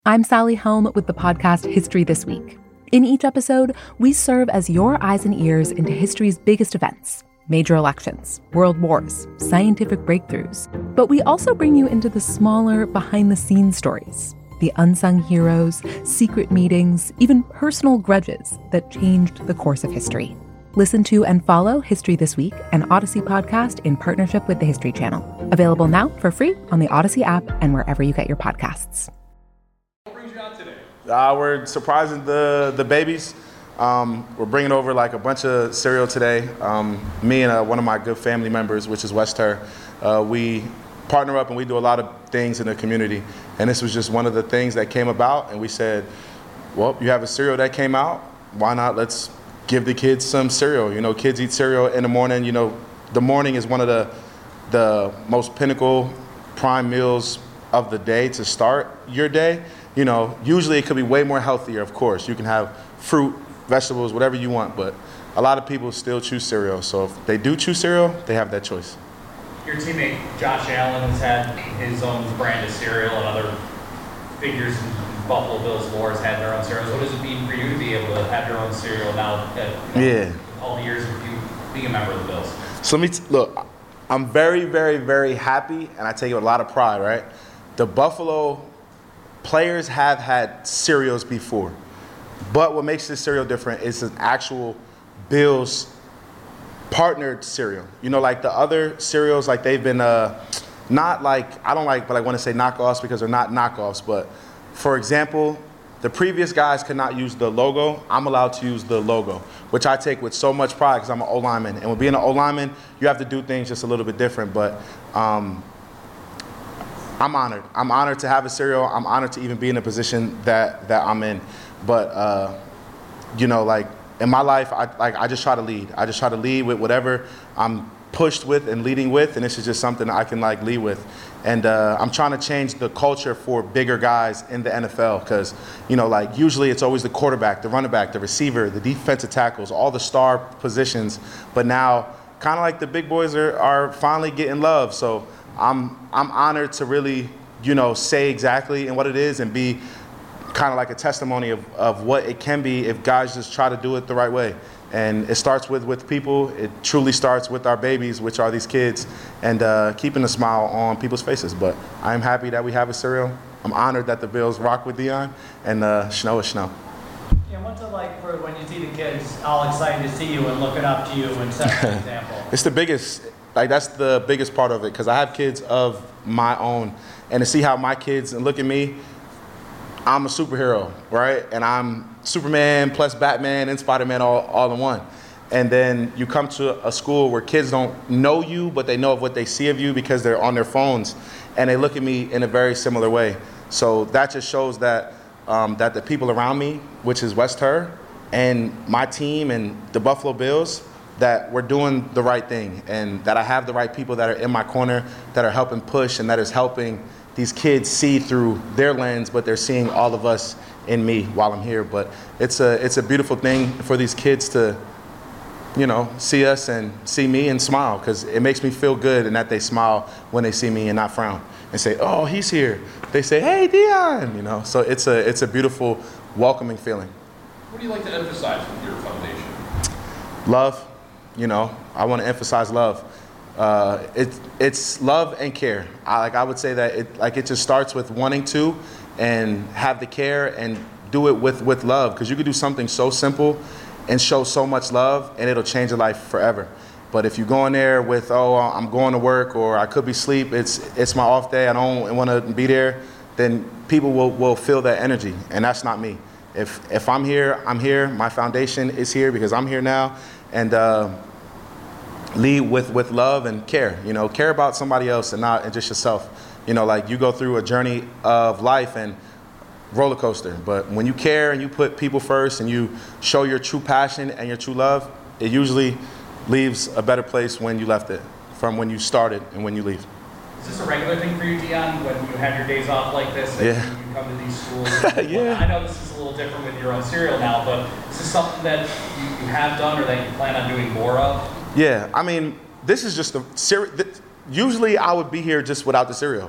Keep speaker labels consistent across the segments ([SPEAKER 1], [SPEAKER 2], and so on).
[SPEAKER 1] I'm Sally Helm with the podcast History This Week. In each episode, we serve as your eyes and ears into history's biggest events, major elections, world wars, scientific breakthroughs. But we also bring you into the smaller, behind-the-scenes stories, the unsung heroes, secret meetings, even personal grudges that changed the course of history. Listen to and follow History This Week, an Odyssey podcast in partnership with the History Channel. Available now for free on the Odyssey app and wherever you get your podcasts.
[SPEAKER 2] What brings you out today?
[SPEAKER 3] We're surprising the babies. We're bringing over like a bunch of cereal today. Me and one of my good family members, which is West Her, we partner up and we do a lot of things in the community. And this was just one of the things that came about. And we said, well, you have a cereal that came out. Why not? Let's give the kids some cereal. You know, kids eat cereal in the morning. You know, the morning is one of the most pinnacle prime meals of the day to start your day. You know, usually it could be way more healthier, of course. You can have fruit, vegetables, whatever you want, but a lot of people still choose cereal. So if they do choose cereal, they have that choice.
[SPEAKER 2] Your teammate Josh Allen has had his own brand of cereal, and other figures in Buffalo Bills lore has had their own cereals. What does it mean for you to be able to have your own cereal now that all the years of you being a member of the Bills?
[SPEAKER 3] So look, I'm very, very, very happy, and I take it with a lot of pride, right? The Buffalo players have had cereals before, but what makes this cereal different is an actual Bills partnered cereal. You know, like the other cereals, like they've been not like, I don't like, but I want to say knockoffs because they're not knockoffs. But for example, the previous guys could not use the logo. I'm allowed to use the logo, which I take with so much pride because I'm an O-lineman. And with being an O-lineman, you have to do things just a little bit different. But I'm honored. I'm honored to have a cereal. I'm honored to even be in the position that I'm in. But, you know, like in my life, I just try to lead. I just try to lead with whatever I'm pushed with and leading with, and this is just something I can like lead with. And I'm trying to change the culture for bigger guys in the NFL because, you know, like usually it's always the quarterback, the running back, the receiver, the defensive tackles, all the star positions. But now kind of like the big boys are finally getting love. So I'm honored to really, you know, say exactly and what it is and be kind of like a testimony of what it can be if guys just try to do it the right way. And it starts with people. It truly starts with our babies, which are these kids, and keeping a smile on people's faces. But I am happy that we have a cereal. I'm honored that the Bills rock with Deion, and Snow is Snow.
[SPEAKER 4] Yeah, what's it like for when you see the kids all excited to see you and looking up to you and setting an example?
[SPEAKER 3] It's the biggest, like that's the biggest part of it, because I have kids of my own, and to see how my kids look at me, I'm a superhero, right? And I'm Superman plus Batman and Spider-Man all in one. And then you come to a school where kids don't know you, but they know of what they see of you because they're on their phones, and they look at me in a very similar way. So that just shows that that the people around me, which is West Her, and my team and the Buffalo Bills, that we're doing the right thing, and that I have the right people that are in my corner that are helping push, and that is helping these kids see through their lens, but they're seeing all of us in me while I'm here. But it's a beautiful thing for these kids to, you know, see us and see me and smile, because it makes me feel good, and that they smile when they see me and not frown and say, oh, he's here. They say, hey, Deion, you know. So it's a beautiful, welcoming feeling.
[SPEAKER 2] What do you like to emphasize with your foundation?
[SPEAKER 3] Love, you know, I want to emphasize love. It's love and care. I would say that it just starts with wanting to and have the care and do it with love, because you could do something so simple and show so much love and it'll change your life forever. But if you go in there with, oh, I'm going to work, or I could be asleep, it's my off day, I don't want to be there, then people will feel that energy, and that's not me. If I'm here, I'm here. My foundation is here because I'm here now, and lead with love and care. You know, care about somebody else and not just yourself. You know, like you go through a journey of life and roller coaster, but when you care and you put people first and you show your true passion and your true love, it usually leaves a better place when you left it from when you started and when you leave.
[SPEAKER 2] Is this a regular thing for you, Deion, when you have your days off like this and you come to these schools?
[SPEAKER 3] Yeah.
[SPEAKER 2] I know this is a little different with your own cereal now, but is this something that you have done or that you plan on doing more of?
[SPEAKER 3] Yeah, I mean, this is just usually I would be here just without the cereal.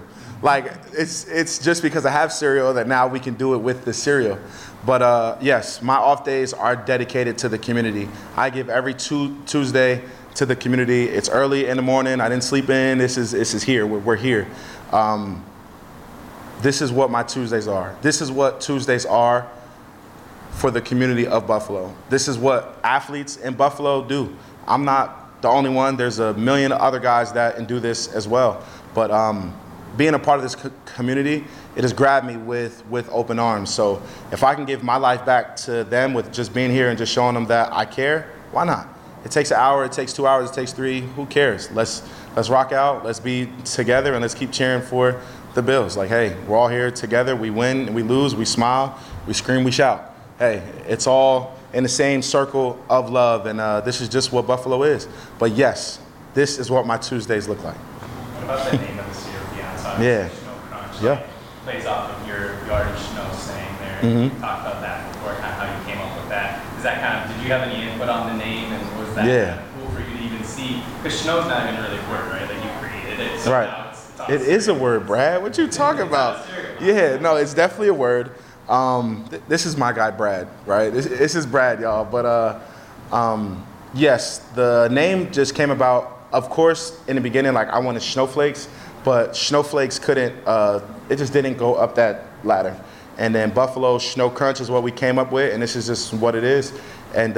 [SPEAKER 3] Like, it's just because I have cereal that now we can do it with the cereal. But yes, my off days are dedicated to the community. I give every Tuesday to the community. It's early in the morning. I didn't sleep in. This is here. We're here. This is what my Tuesdays are. This is what Tuesdays are for the community of Buffalo. This is what athletes in Buffalo do. I'm not the only one. There's a million other guys that do this as well. But being a part of this community, it has grabbed me with open arms. So if I can give my life back to them with just being here and just showing them that I care, why not? It takes an hour, it takes 2 hours, it takes 3. Who cares? Let's rock out. Let's be together and let's keep cheering for the Bills. Like, hey, we're all here together. We win, we lose, we smile, we scream, we shout. Hey, it's all in the same circle of love, and this is just what Buffalo is. But yes, this is what my Tuesdays look like.
[SPEAKER 2] What about the name of the cereal, Beyond?
[SPEAKER 3] Yeah.
[SPEAKER 2] Snow Crunch.
[SPEAKER 3] Yeah.
[SPEAKER 2] Like, plays off of your yardage snow saying there.
[SPEAKER 3] Mm-hmm.
[SPEAKER 2] We talked about that before, kind of how you came up with that. Is that kind of, did you have any input on the name, and was that
[SPEAKER 3] Yeah.
[SPEAKER 2] kind of cool for you to even see? Because snow's not even really a word, right? Like, you created it. So
[SPEAKER 3] Right.
[SPEAKER 2] now it's on
[SPEAKER 3] It is a
[SPEAKER 2] cereal.
[SPEAKER 3] word, Brad. What you talking about? Yeah, no, it's definitely a word. This is my guy, Brad, right? This is Brad, y'all. But yes, the name just came about, of course, in the beginning, like I wanted Snowflakes, but Snowflakes couldn't, it just didn't go up that ladder. And then Buffalo Snow Crunch is what we came up with, and this is just what it is. And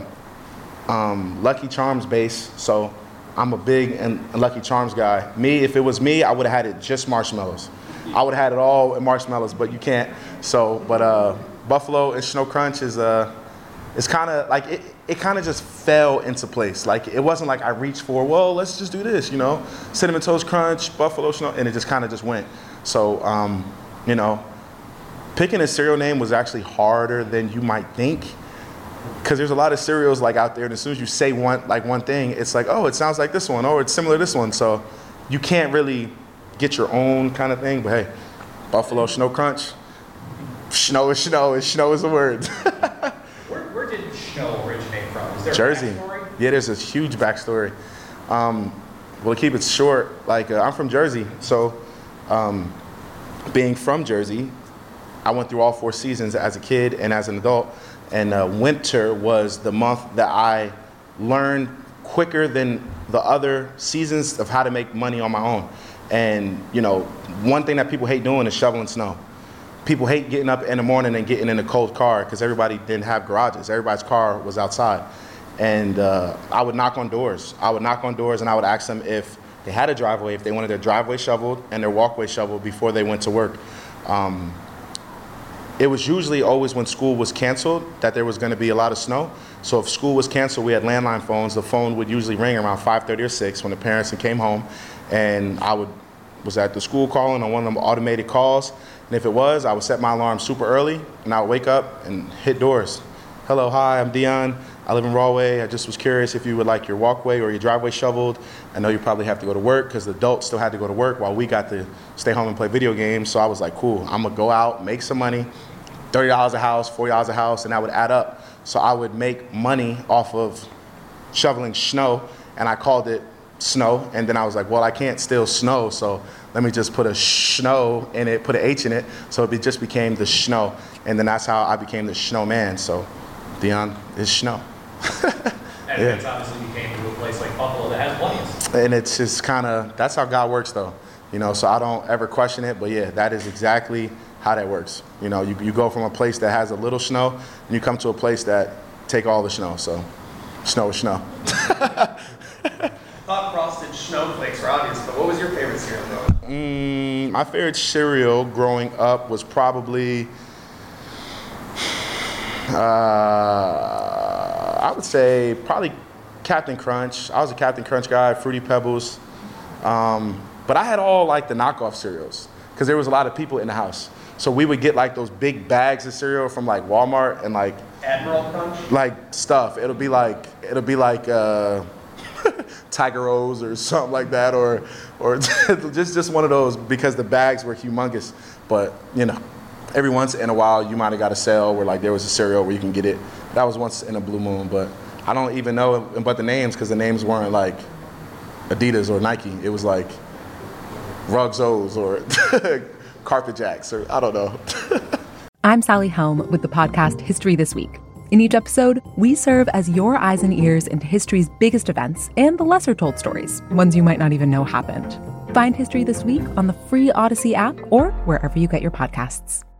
[SPEAKER 3] Lucky Charms base, so I'm a big and Lucky Charms guy. Me, if it was me, I would have had it just marshmallows. I would have had it all in marshmallows, but you can't. So, but Buffalo and Snow Crunch is it's kind of like it kind of just fell into place. Like it wasn't like I reached for, well, let's just do this, you know, Cinnamon Toast Crunch, Buffalo Snow, and it just kind of just went. So, you know, picking a cereal name was actually harder than you might think, because there's a lot of cereals like out there, and as soon as you say one thing, it's like, oh, it sounds like this one, or it's similar to this one. So you can't really get your own kind of thing. But hey, Buffalo Snow Crunch, snow is snow, and snow is a word.
[SPEAKER 2] Where did snow originate from? Is there
[SPEAKER 3] Jersey.
[SPEAKER 2] a backstory?
[SPEAKER 3] Yeah, there's a huge backstory. Well, to keep it short, like I'm from Jersey, so being from Jersey, I went through all 4 seasons as a kid and as an adult, and winter was the month that I learned quicker than the other seasons of how to make money on my own. And you know, one thing that people hate doing is shoveling snow. People hate getting up in the morning and getting in a cold car, because everybody didn't have garages. Everybody's car was outside. And I would knock on doors. I would knock on doors and I would ask them if they had a driveway, if they wanted their driveway shoveled and their walkway shoveled before they went to work. It was usually always when school was canceled that there was going to be a lot of snow. So if school was canceled, we had landline phones. The phone would usually ring around 5:30 or 6 when the parents came home, and I was at the school calling on one of them automated calls. And if it was, I would set my alarm super early, and I would wake up and hit doors. Hello, hi, I'm Dion. I live in Rahway. I just was curious if you would like your walkway or your driveway shoveled. I know you probably have to go to work, because the adults still had to go to work while we got to stay home and play video games. So I was like, cool, I'm gonna go out, make some money, $30 a house, $40 a house, and that would add up. So I would make money off of shoveling snow, and I called it snow. And then I was like, well, I can't steal snow, so let me just put a snow in it, put an H in it, so it just became the Snow. And then that's how I became the Snowman. So Dion is Snow.
[SPEAKER 2] And
[SPEAKER 3] Yeah.
[SPEAKER 2] it's obviously became to a place like Buffalo that has plenty of
[SPEAKER 3] And it's just kind of, that's how God works though. You know, so I don't ever question it, but yeah, that is exactly how that works. You know, you go from a place that has a little snow, and you come to a place that take all the snow. So snow is snow.
[SPEAKER 5] Hot frosted snowflakes are obvious, but what was your favorite cereal growing up?
[SPEAKER 3] My favorite cereal growing up was probably, I would say probably Captain Crunch. I was a Captain Crunch guy, Fruity Pebbles. But I had all like the knockoff cereals, because there was a lot of people in the house. So we would get like those big bags of cereal from like Walmart, and like
[SPEAKER 5] Admiral Crunch?
[SPEAKER 3] stuff. It'll be like Tiger O's or something like that, or just one of those, because the bags were humongous. But you know, every once in a while you might have got a sale where like there was a cereal where you can get it. That was once in a blue moon, but I don't even know but the names, because the names weren't like Adidas or Nike. It was like Ruggs-O's or Carpet Jacks, or I don't know.
[SPEAKER 1] I'm Sally Helm with the podcast History This Week. In each episode, we serve as your eyes and ears into history's biggest events and the lesser told stories, ones you might not even know happened. Find History This Week on the free Odyssey app or wherever you get your podcasts.